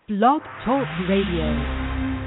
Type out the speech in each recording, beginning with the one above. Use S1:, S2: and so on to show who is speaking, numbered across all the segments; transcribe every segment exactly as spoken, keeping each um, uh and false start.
S1: Blog Talk Radio.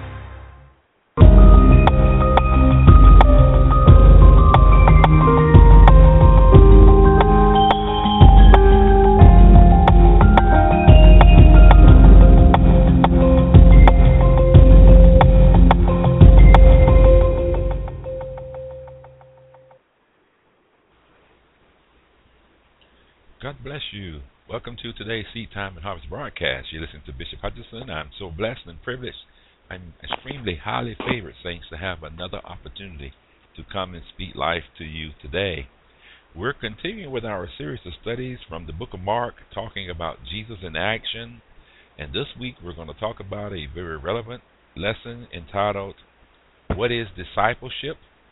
S2: God bless you. Welcome to today's Seed Time and Harvest broadcast. You're listening to Bishop Hutchinson. I'm so blessed and privileged. I'm extremely highly favored, saints, to have another opportunity to come and speak life to you today. We're continuing with our series of studies from the book of Mark, talking about Jesus in action. And this week we're going to talk about a very relevant lesson entitled, What is Discipleship?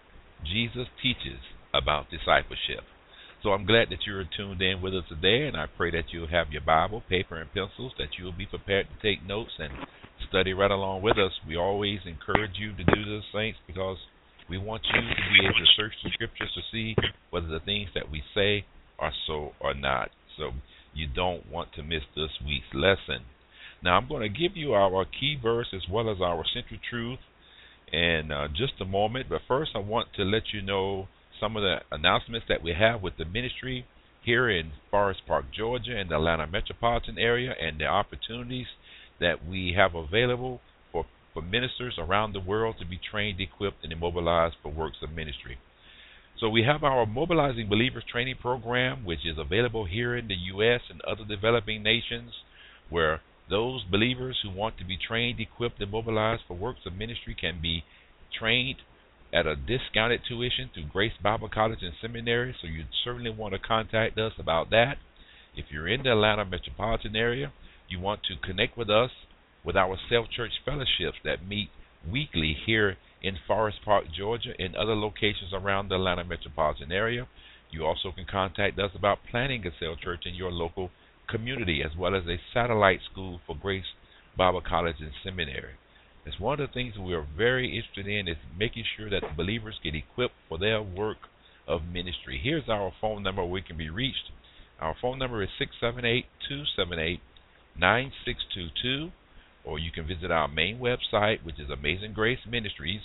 S2: Jesus teaches about discipleship. So I'm glad that you're tuned in with us today, and I pray that you'll have your Bible, paper, and pencils, that you'll be prepared to take notes and study right along with us. We always encourage you to do this, saints, because we want you to be able to search the scriptures to see whether the things that we say are so or not. So you don't want to miss this week's lesson. Now I'm going to give you our key verse as well as our central truth in uh, just a moment, but first I want to let you know some of the announcements that we have with the ministry here in Forest Park, Georgia, and the Atlanta metropolitan area, and the opportunities that we have available for, for ministers around the world to be trained, equipped, and immobilized for works of ministry. So we have our Mobilizing Believers training program, which is available here in the U S and other developing nations, where those believers who want to be trained, equipped, and mobilized for works of ministry can be trained at a discounted tuition through Grace Bible College and Seminary, so you certainly want to contact us about that. If you're in the Atlanta metropolitan area, you want to connect with us with our self-church fellowships that meet weekly here in Forest Park, Georgia, and other locations around the Atlanta metropolitan area. You also can contact us about planning a cell church in your local community, as well as a satellite school for Grace Bible College and Seminary. It's one of the things we are very interested in is making sure that the believers get equipped for their work of ministry. Here's our phone number where we can be reached. Our phone number is six seven eight, two seven eight, nine six two two, or you can visit our main website, which is Amazing Grace Ministries,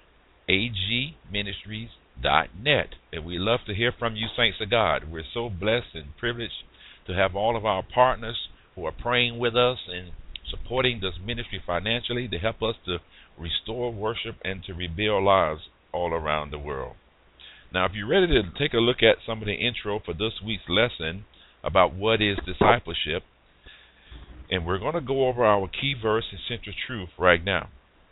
S2: A G ministries dot net. And we love to hear from you, saints of God. We're so blessed and privileged to have all of our partners who are praying with us and supporting this ministry financially to help us to restore worship and to rebuild lives all around the world. Now, if you're ready to take a look at some of the intro for this week's lesson about what is discipleship, and we're going to go over our key verse and central truth right now.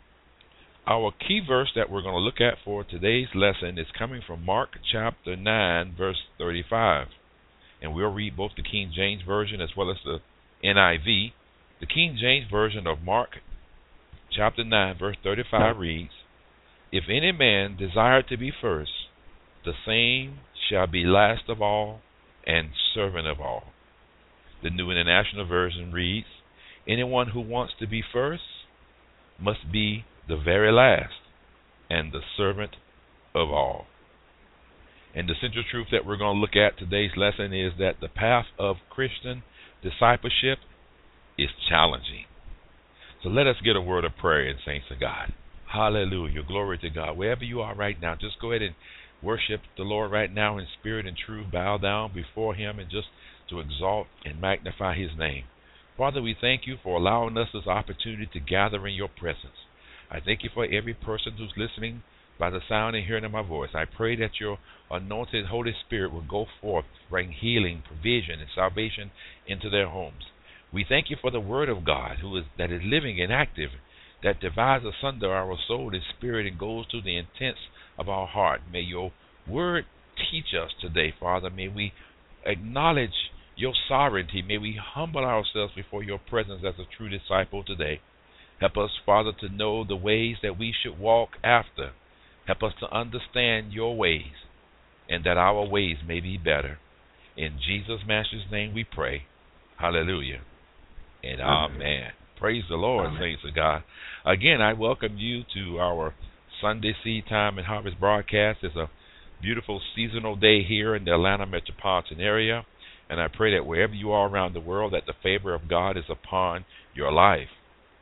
S2: Our key verse that we're going to look at for today's lesson is coming from Mark chapter nine, verse thirty-five. And we'll read both the King James Version as well as the N I V. The King James Version of Mark chapter nine, verse thirty-five reads, If any man desire to be first, the same shall be last of all and servant of all. The New International Version reads, Anyone who wants to be first must be the very last and the servant of all. And the central truth that we're going to look at today's lesson is that the path of Christian discipleship is challenging. So let us get a word of prayer in saints of God. Hallelujah. Glory to God. Wherever you are right now, just go ahead and worship the Lord right now in spirit and truth. Bow down before him and just to exalt and magnify his name. Father, we thank you for allowing us this opportunity to gather in your presence. I thank you for every person who's listening by the sound and hearing of my voice. I pray that your anointed Holy Spirit will go forth, bring healing, provision, and salvation into their homes. We thank you for the word of God who is that is living and active, that divides asunder our soul and spirit and goes to the intents of our heart. May your word teach us today, Father. May we acknowledge your sovereignty. May we humble ourselves before your presence as a true disciple today. Help us, Father, to know the ways that we should walk after. Help us to understand your ways and that our ways may be better. In Jesus' Master's name we pray. Hallelujah. And amen. Praise the Lord, amen. Saints of God. Again, I welcome you to our Sunday Seed Time and Harvest broadcast. It's a beautiful seasonal day here in the Atlanta metropolitan area. And I pray that wherever you are around the world, that the favor of God is upon your life.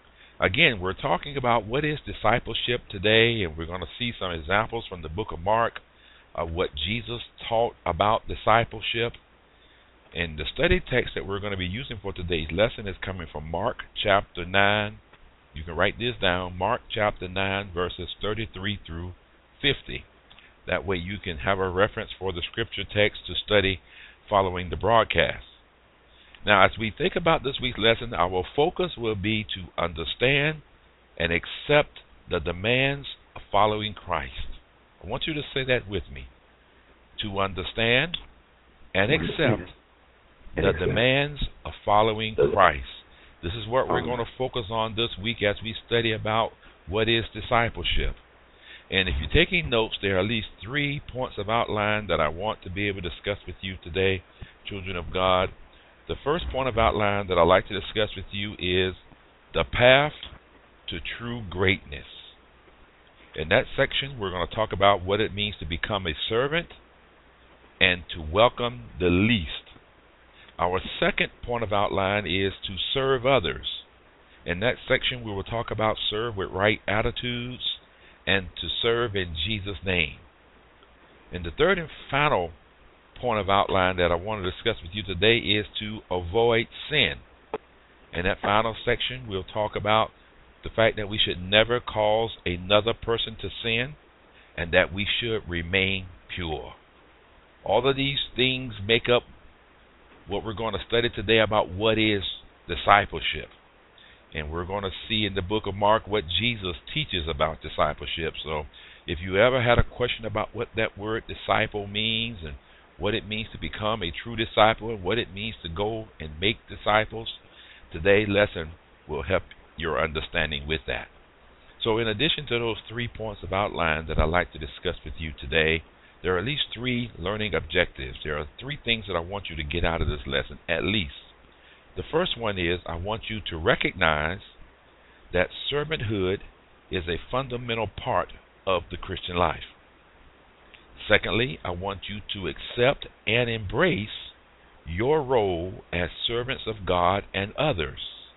S2: again, we're talking about what is discipleship today, and we're going to see some examples from the book of Mark of what Jesus taught about discipleship. And the study text that we're going to be using for today's lesson is coming from Mark chapter nine. You can write this down, Mark chapter nine, verses thirty-three through fifty. That way you can have a reference for the scripture text to study following the broadcast. Now, as we think about this week's lesson, our focus will be to understand and accept the demands of following Christ. I want you to say that with me. To understand and accept the demands of following Christ. This is what we're going to focus on this week as we study about what is discipleship. And if you're taking notes, there are at least three points of outline that I want to be able to discuss with you today, children of God. The first point of outline that I'd like to discuss with you is the path to true greatness. In that section, we're going to talk about what it means to become a servant and to welcome the least. Our second point of outline is to serve others. In that section, we will talk about serve with right attitudes and to serve in Jesus' name. And the third and final point of outline that I want to discuss with you today is to avoid sin. In that final section, we'll talk about the fact that we should never cause another person to sin and that we should remain pure. All of these things make up what we're going to study today about what is discipleship. And we're going to see in the book of Mark what Jesus teaches about discipleship. So if you ever had a question about what that word disciple means and what it means to become a true disciple and what it means to go and make disciples, today's lesson will help your understanding with that. So in addition to those three points of outline that I'd like to discuss with you today, there are at least three learning objectives. There are three things that I want you to get out of this lesson, at least. The first one is I want you to recognize that servanthood is a fundamental part of the Christian life. Secondly, I want you to accept and embrace your role as servants of God and others.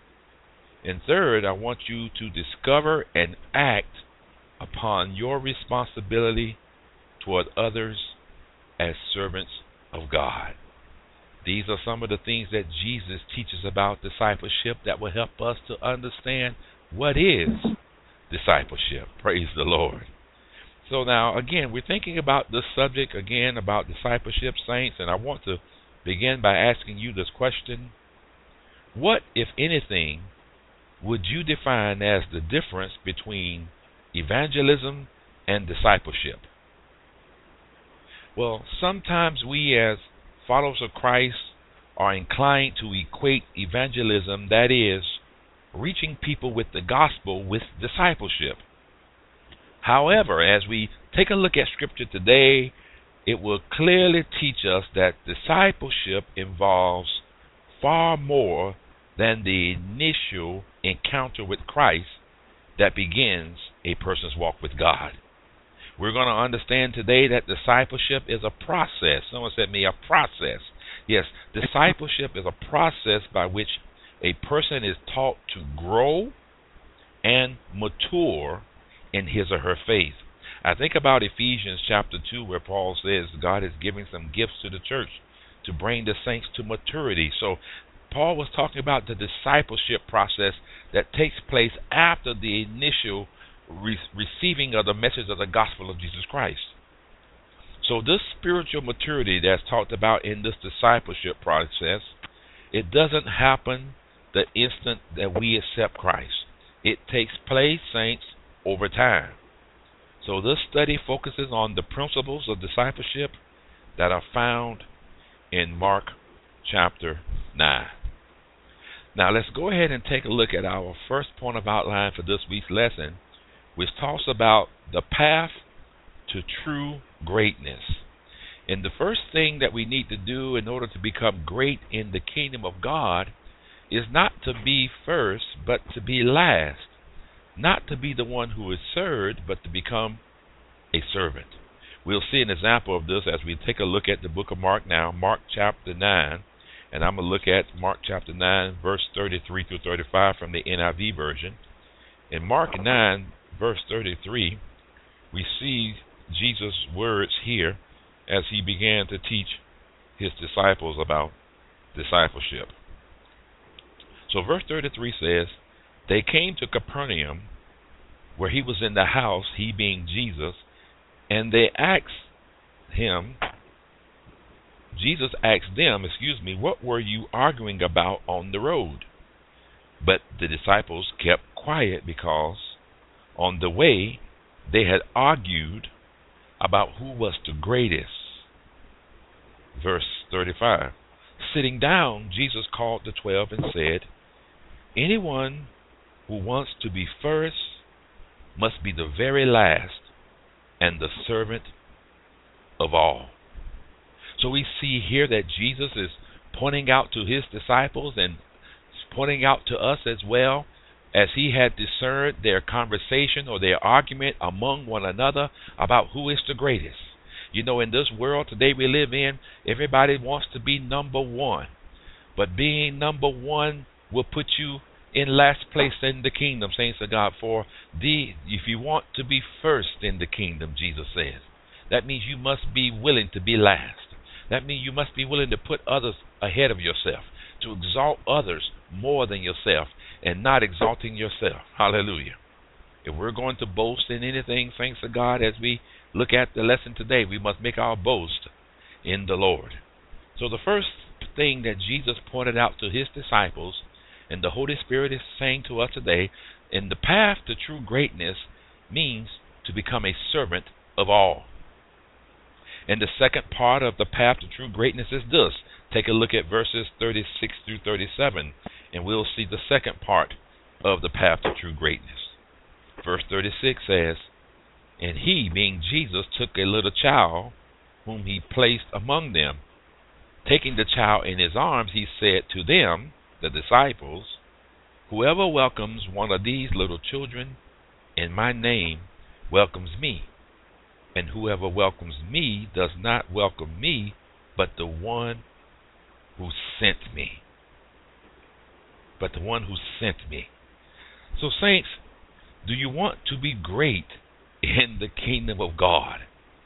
S2: And third, I want you to discover and act upon your responsibility toward others as servants of God. These are some of the things that Jesus teaches about discipleship that will help us to understand what is discipleship. Praise the Lord. So now, again, we're thinking about this subject, again, about discipleship, saints, and I want to begin by asking you this question. What, if anything, would you define as the difference between evangelism and discipleship? Well, sometimes we as followers of Christ are inclined to equate evangelism, that is, reaching people with the gospel, with discipleship. However, as we take a look at Scripture today, it will clearly teach us that discipleship involves far more than the initial encounter with Christ that begins a person's walk with God. We're going to understand today that discipleship is a process. Someone said to me, a process. Yes, discipleship is a process by which a person is taught to grow and mature in his or her faith. I think about Ephesians chapter two, where Paul says God is giving some gifts to the church to bring the saints to maturity. So Paul was talking about the discipleship process that takes place after the initial re- receiving of the message of the gospel of Jesus Christ. So this spiritual maturity that's talked about in this discipleship process, it doesn't happen the instant that we accept Christ. It takes place, saints, over time. So this study focuses on the principles of discipleship that are found in Mark chapter nine. Now let's go ahead and take a look at our first point of outline for this week's lesson, which talks about the path to true greatness. And the first thing that we need to do in order to become great in the kingdom of God is not to be first, but to be last. Not to be the one who is served, but to become a servant. We'll see an example of this as we take a look at the book of Mark now, Mark chapter nine. And I'm going to look at Mark chapter nine, verse thirty-three through thirty-five from the N I V version. In Mark nine, verse thirty-three, we see Jesus' words here as he began to teach his disciples about discipleship. So verse thirty-three says, they came to Capernaum, where he was in the house, he being Jesus, and they asked him, Jesus asked them, excuse me, what were you arguing about on the road? But the disciples kept quiet because on the way they had argued about who was the greatest. Verse thirty-five. Sitting down, Jesus called the twelve and said, anyone who wants to be first must be the very last and the servant of all. So we see here that Jesus is pointing out to his disciples and pointing out to us as well, as he had discerned their conversation or their argument among one another about who is the greatest. You know, in this world today we live in, everybody wants to be number one. But being number one will put you in last place in the kingdom, saints of God. For the, if you want to be first in the kingdom, Jesus says, that means you must be willing to be last. That means you must be willing to put others ahead of yourself, to exalt others more than yourself, and not exalting yourself. Hallelujah. If we're going to boast in anything, thanks to God, as we look at the lesson today, we must make our boast in the Lord. So the first thing that Jesus pointed out to his disciples, and the Holy Spirit is saying to us today, in the path to true greatness means to become a servant of all. And the second part of the path to true greatness is this. Take a look at verses thirty-six through thirty-seven, and we'll see the second part of the path to true greatness. Verse thirty-six says, and he, being Jesus, took a little child whom he placed among them. Taking the child in his arms, he said to them, the disciples, whoever welcomes one of these little children in my name welcomes me. And whoever welcomes me does not welcome me, but the one who sent me. But the one who sent me. So, saints, do you want to be great in the kingdom of God?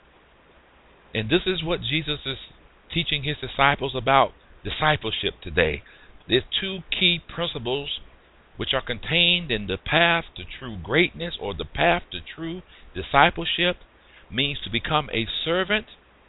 S2: And this is what Jesus is teaching his disciples about discipleship today. There's two key principles which are contained in the path to true greatness, or the path to true discipleship, means to become a servant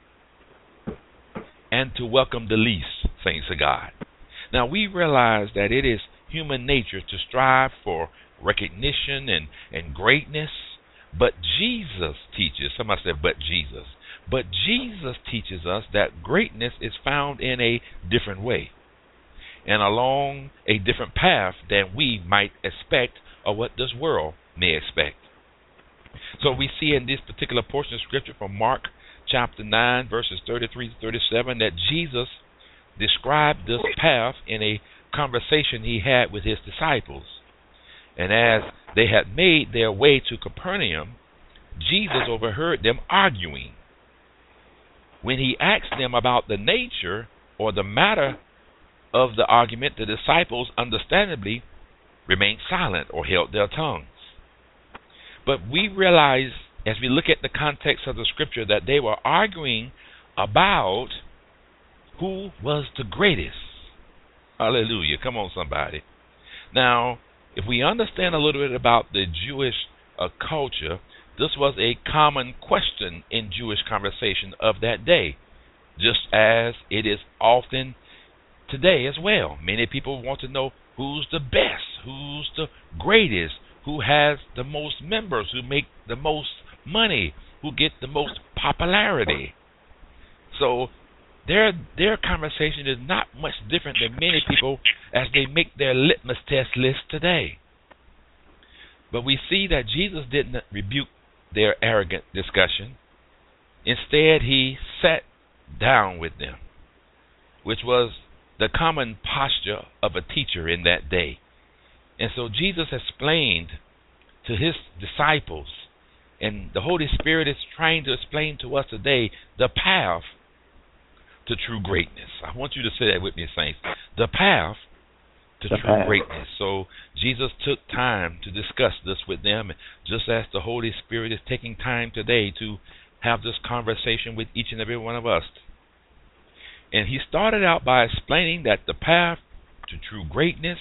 S2: and to welcome the least, saints of God. Now, we realize that it is human nature to strive for recognition and, and greatness, but Jesus teaches, somebody said, but Jesus, but Jesus teaches us that greatness is found in a different way and along a different path than we might expect or what this world may expect. So we see in this particular portion of Scripture from Mark chapter nine, verses thirty-three to thirty-seven, that Jesus described this path in a conversation he had with his disciples. And as they had made their way to Capernaum, Jesus overheard them arguing. When he asked them about the nature or the matter of the argument, the disciples understandably remained silent or held their tongues. But we realize, as we look at the context of the Scripture, that they were arguing about who was the greatest. Hallelujah. Come on, somebody. Now, if we understand a little bit about the Jewish uh, culture, this was a common question in Jewish conversation of that day, just as it is often today as well. Many people want to know who's the best, who's the greatest, who has the most members, who make the most money, who get the most popularity. So their their conversation is not much different than many people as they make their litmus test list today. But we see that Jesus didn't rebuke their arrogant discussion. Instead, he sat down with them, which was the common posture of a teacher in that day. And so Jesus explained to his disciples, and the Holy Spirit is trying to explain to us today, the path to true greatness. I want you to say that with me, saints. The path to
S3: the
S2: true
S3: path.
S2: greatness. So Jesus took time to discuss this with them, just as the Holy Spirit is taking time today to have this conversation with each and every one of us. And he started out by explaining that the path to true greatness,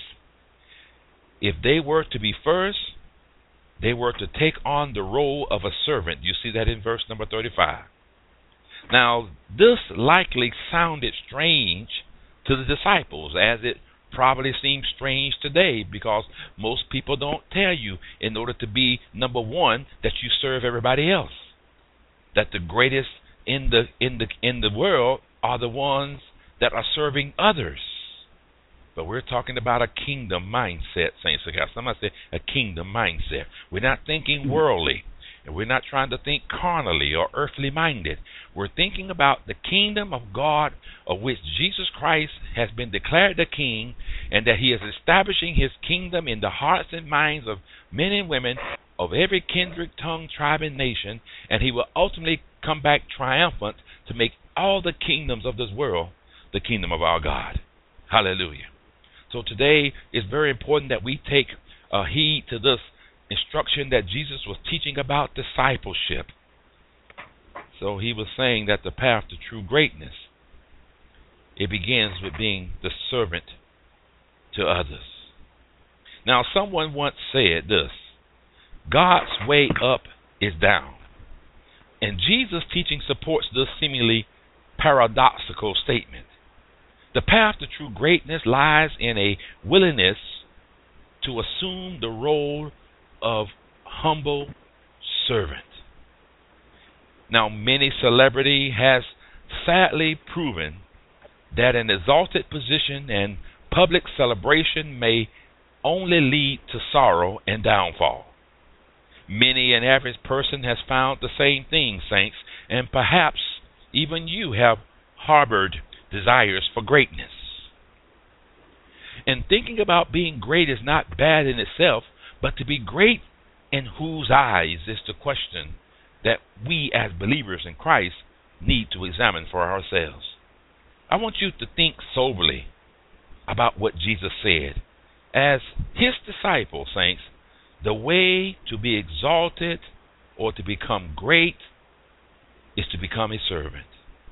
S2: if they were to be first, they were to take on the role of a servant. You see that in verse number thirty-five. Now, this likely sounded strange to the disciples, as it probably seems strange today, because most people don't tell you, in order to be number one, that you serve everybody else. That the greatest in the in the in the world are the ones that are serving others. But we're talking about a kingdom mindset, saints of God. Somebody say a kingdom mindset. We're not thinking worldly, and we're not trying to think carnally or earthly minded. We're thinking about the kingdom of God, of which Jesus Christ has been declared the king, and that he is establishing his kingdom in the hearts and minds of men and women of every kindred, tongue, tribe, and nation, and he will ultimately come back triumphant to make all the kingdoms of this world the kingdom of our God. Hallelujah. So today it's very important that we take uh, heed to this instruction that Jesus was teaching about discipleship. So he was saying that the path to true greatness, it begins with being the servant to others. Now, someone once said this: God's way up is down. And Jesus' teaching supports this seemingly paradoxical statement. The path to true greatness lies in a willingness to assume the role of humble servant. Now, many celebrity has sadly proven that an exalted position and public celebration may only lead to sorrow and downfall. Many an average person has found the same thing, saints, and perhaps even you have harbored desires for greatness. And thinking about being great is not bad in itself, but to be great in whose eyes is the question that we as believers in Christ need to examine for ourselves. I want you to think soberly about what Jesus said. As his disciples, saints, the way to be exalted or to become great is to become a servant.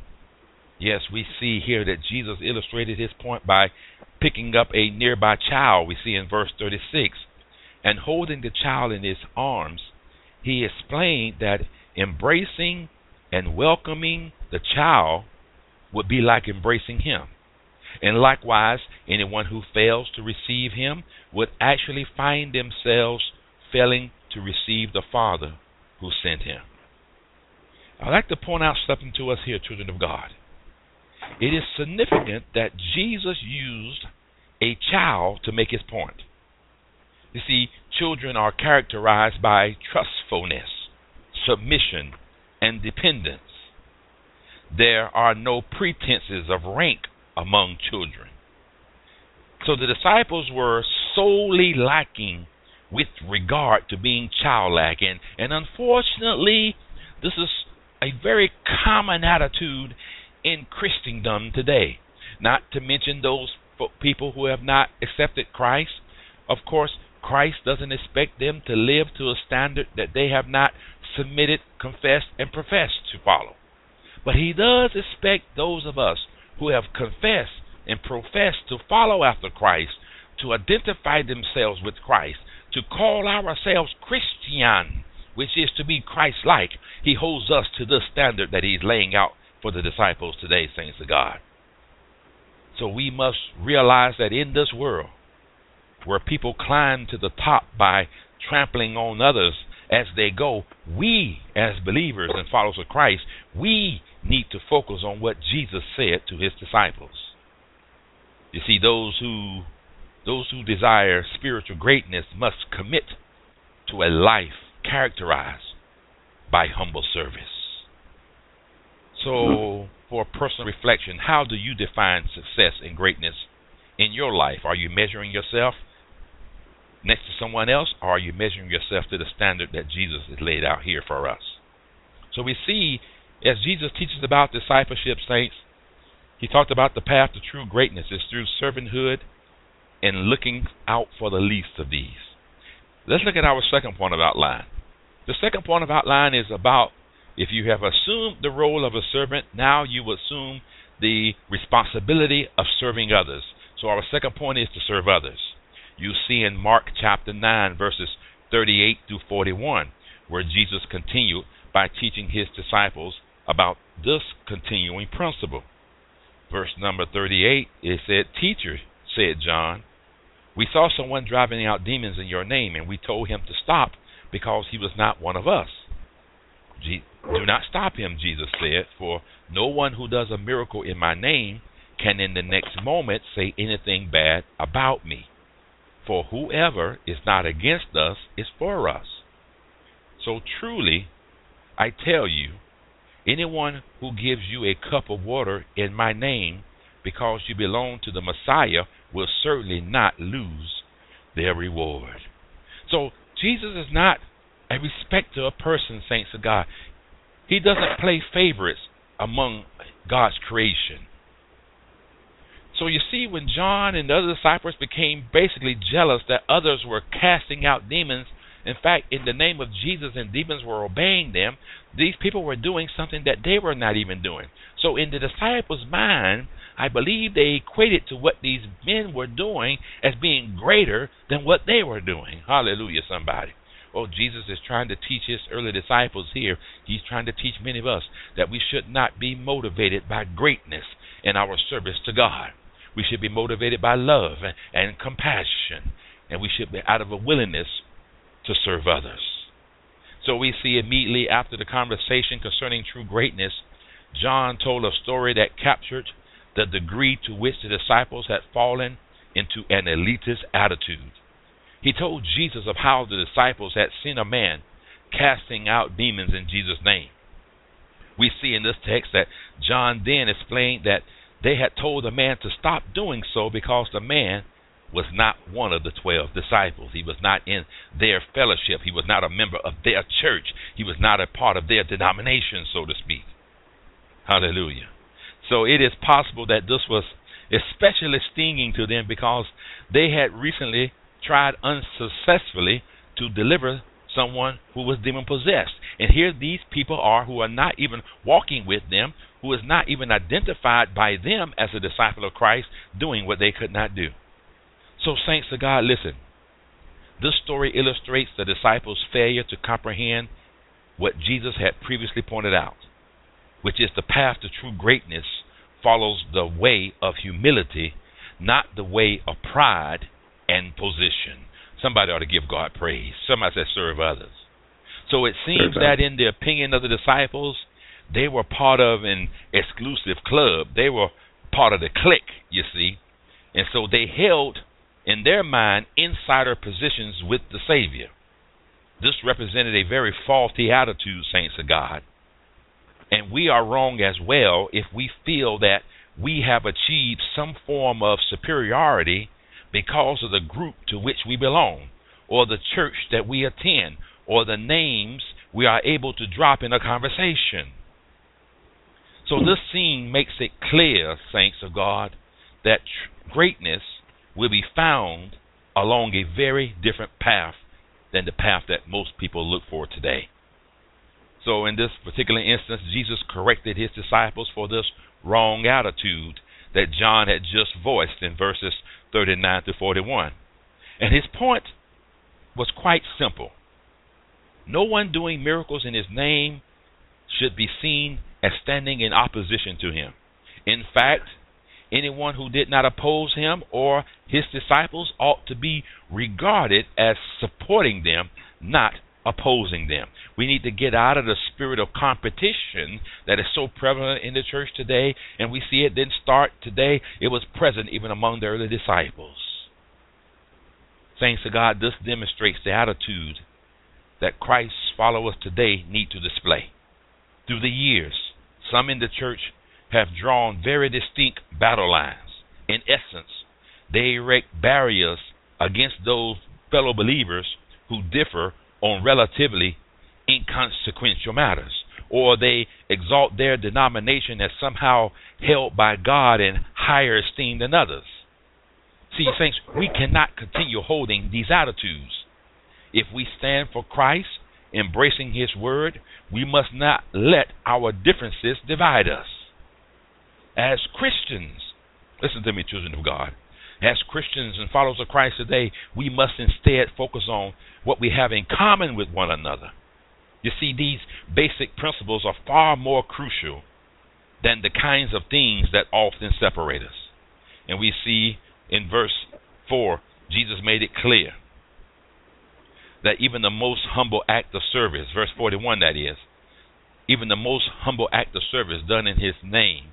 S2: Yes, we see here that Jesus illustrated his point by picking up a nearby child, we see in verse thirty-six, and holding the child in his arms. He explained that embracing and welcoming the child would be like embracing him. And likewise, anyone who fails to receive him would actually find themselves failing to receive the Father who sent him. I'd like to point out something to us here, children of God. It is significant that Jesus used a child to make his point. You see, children are characterized by trustfulness, submission, and dependence. There are no pretenses of rank among children. So the disciples were solely lacking with regard to being childlike. And, and unfortunately, this is a very common attitude in Christendom today. Not to mention those people who have not accepted Christ. Of course, Christ doesn't expect them to live to a standard that they have not submitted, confessed, and professed to follow. But he does expect those of us who have confessed and professed to follow after Christ to identify themselves with Christ, to call ourselves Christian, which is to be Christ-like. He holds us to this standard that he's laying out for the disciples today, saints of God. So we must realize that in this world, where people climb to the top by trampling on others as they go, we as believers and followers of Christ, we need to focus on what Jesus said to his disciples. You see, those who those who desire spiritual greatness must commit to a life characterized by humble service. So, for personal reflection, how do you define success and greatness in your life? Are you measuring yourself next to someone else, or are you measuring yourself to the standard that Jesus has laid out here for us? So we see, as Jesus teaches about discipleship, saints, he talked about the path to true greatness is through servanthood and looking out for the least of these. Let's look at our second point of outline. The second point of outline is about if you have assumed the role of a servant, now you assume the responsibility of serving others. So our second point is to serve others. You see in Mark chapter nine, verses thirty-eight through forty-one, where Jesus continued by teaching his disciples about this continuing principle. Verse number thirty-eight, it said, "Teacher," said John, "we saw someone driving out demons in your name, and we told him to stop because he was not one of us." "Do not stop him," Jesus said, "for no one who does a miracle in my name can in the next moment say anything bad about me. For whoever is not against us is for us. So truly, I tell you, anyone who gives you a cup of water in my name because you belong to the Messiah will certainly not lose their reward." So Jesus is not a respecter of persons, saints of God. He doesn't play favorites among God's creation. So you see, when John and the other disciples became basically jealous that others were casting out demons, in fact, in the name of Jesus, and demons were obeying them, these people were doing something that they were not even doing. So in the disciples' mind, I believe they equated to what these men were doing as being greater than what they were doing. Hallelujah, somebody. Oh, Jesus is trying to teach his early disciples here. He's trying to teach many of us that we should not be motivated by greatness in our service to God. We should be motivated by love and, and compassion, and we should be out of a willingness to serve others. So we see immediately after the conversation concerning true greatness, John told a story that captured the degree to which the disciples had fallen into an elitist attitude. He told Jesus of how the disciples had seen a man casting out demons in Jesus' name. We see in this text that John then explained that they had told the man to stop doing so because the man was not one of the twelve disciples. He was not in their fellowship. He was not a member of their church. He was not a part of their denomination, so to speak. Hallelujah. So it is possible that this was especially stinging to them because they had recently tried unsuccessfully to deliver someone who was demon-possessed. And here these people are who are not even walking with them, who is not even identified by them as a disciple of Christ, doing what they could not do. So, saints of God, listen. This story illustrates the disciples' failure to comprehend what Jesus had previously pointed out, which is the path to true greatness follows the way of humility, not the way of pride and position. Somebody ought to give God praise. Somebody said serve others. So it seems that in the opinion of the disciples, they were part of an exclusive club. They were part of the clique, you see. And so they held, in their mind, insider positions with the Savior. This represented a very faulty attitude, saints of God. And we are wrong as well if we feel that we have achieved some form of superiority because of the group to which we belong, or the church that we attend, or the names we are able to drop in a conversation. So this scene makes it clear, saints of God, that tr- greatness will be found along a very different path than the path that most people look for today. So in this particular instance, Jesus corrected his disciples for this wrong attitude that John had just voiced in verses thirty-nine to forty-one. And his point was quite simple. No one doing miracles in his name should be seen as standing in opposition to him. In fact, anyone who did not oppose him or his disciples ought to be regarded as supporting them, not opposing them. We need to get out of the spirit of competition that is so prevalent in the church today, and we see it didn't start today. It was present even among the early disciples. Saints of God, this demonstrates the attitude that Christ's followers today need to display. Through the years, some in the church have drawn very distinct battle lines. In essence, they erect barriers against those fellow believers who differ on relatively inconsequential matters, or they exalt their denomination as somehow held by God in higher esteem than others. See, saints, we cannot continue holding these attitudes. If we stand for Christ, embracing his word, we must not let our differences divide us. As Christians, listen to me, children of God, as Christians and followers of Christ today, we must instead focus on what we have in common with one another. You see, these basic principles are far more crucial than the kinds of things that often separate us. And we see in verse four, Jesus made it clear that even the most humble act of service, verse forty-one that is, even the most humble act of service done in his name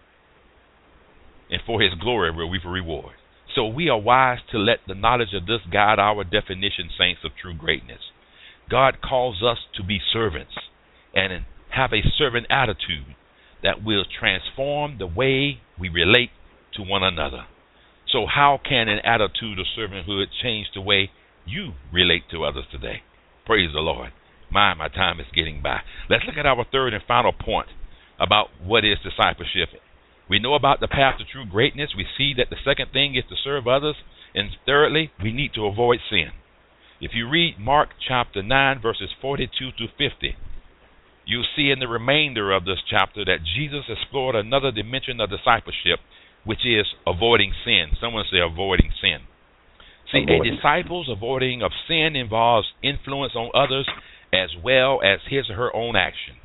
S2: and for his glory will reap a reward. So we are wise to let the knowledge of this guide our definition, saints, of true greatness. God calls us to be servants and have a servant attitude that will transform the way we relate to one another. So how can an attitude of servanthood change the way you relate to others today? Praise the Lord. My, my time is getting by. Let's look at our third and final point about what is discipleship. We know about the path to true greatness. We see that the second thing is to serve others. And thirdly, we need to avoid sin. If you read Mark chapter nine, verses forty-two to fifty, you'll see in the remainder of this chapter that Jesus explored another dimension of discipleship, which is avoiding sin. Someone say avoiding sin. See, avoiding. A disciple's avoiding of sin involves influence on others as well as his or her own actions.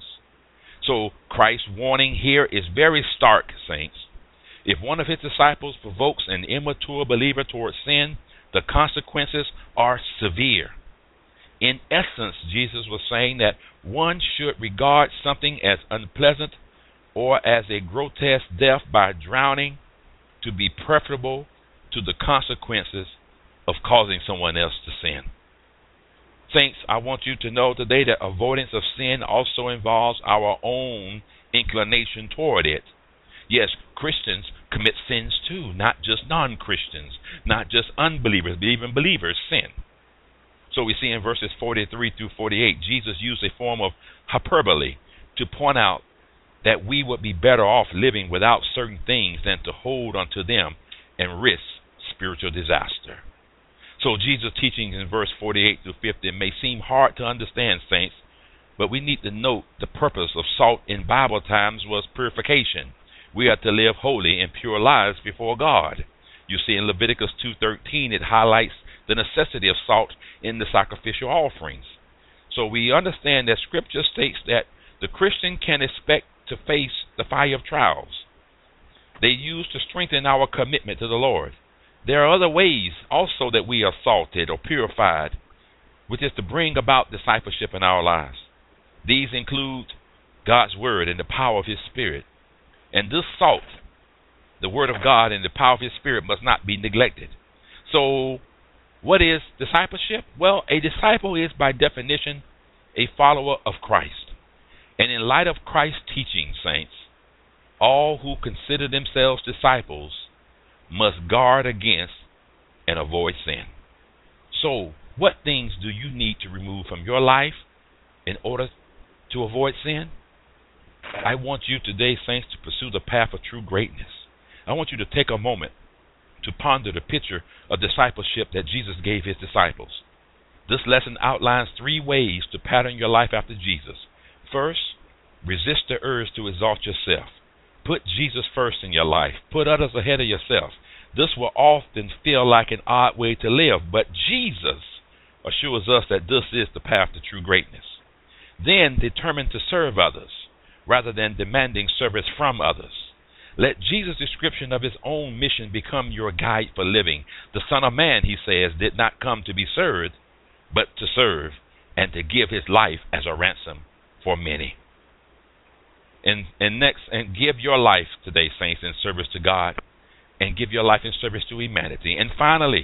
S2: So Christ's warning here is very stark, saints. If one of his disciples provokes an immature believer towards sin, the consequences are severe. In essence, Jesus was saying that one should regard something as unpleasant or as a grotesque death by drowning to be preferable to the consequences of causing someone else to sin. Saints, I want you to know today that avoidance of sin also involves our own inclination toward it. Yes, Christians commit sins too, not just non-Christians, not just unbelievers, but even believers sin. So we see in verses forty-three through forty-eight, Jesus used a form of hyperbole to point out that we would be better off living without certain things than to hold onto them and risk spiritual disaster. So Jesus' teaching in verse forty-eight through fifty may seem hard to understand, saints, but we need to note the purpose of salt in Bible times was purification. We are to live holy and pure lives before God. You see in Leviticus two thirteen, it highlights the necessity of salt in the sacrificial offerings. So we understand that Scripture states that the Christian can expect to face the fire of trials. They use to strengthen our commitment to the Lord. There are other ways also that we are salted or purified, which is to bring about discipleship in our lives. These include God's Word and the power of His Spirit. And this salt, the Word of God and the power of His Spirit, must not be neglected. So, what is discipleship? Well, a disciple is by definition a follower of Christ. And in light of Christ's teaching, saints, all who consider themselves disciples must guard against and avoid sin. So, what things do you need to remove from your life in order to avoid sin? I want you today, saints, to pursue the path of true greatness. I want you to take a moment to ponder the picture of discipleship that Jesus gave His disciples. This lesson outlines three ways to pattern your life after Jesus. First, resist the urge to exalt yourself. Put Jesus first in your life. Put others ahead of yourself. This will often feel like an odd way to live, but Jesus assures us that this is the path to true greatness. Then determine to serve others rather than demanding service from others. Let Jesus' description of His own mission become your guide for living. The Son of Man, He says, did not come to be served, but to serve and to give His life as a ransom for many. And, and next, and give your life today, saints, in service to God, and give your life in service to humanity. And finally,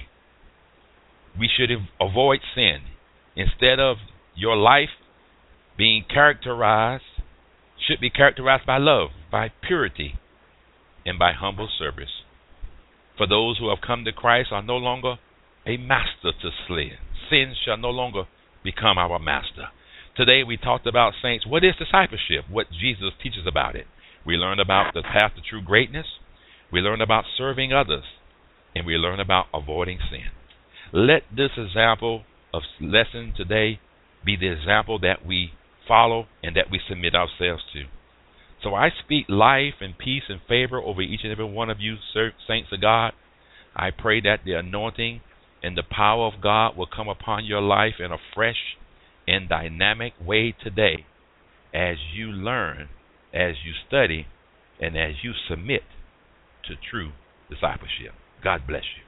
S2: we should avoid sin. Instead of your life being characterized, should be characterized by love, by purity, and by humble service. For those who have come to Christ are no longer a master to sin. Sin shall no longer become our master. Today we talked about, saints, what is discipleship, what Jesus teaches about it. We learned about the path to true greatness. We learned about serving others. and we learn about avoiding sin. Let this example of lesson today be the example that we follow and that we submit ourselves to. So I speak life and peace and favor over each and every one of you, saints of God. I pray that the anointing and the power of God will come upon your life in a fresh and dynamic way today as you learn, as you study, and as you submit to true discipleship. God bless you.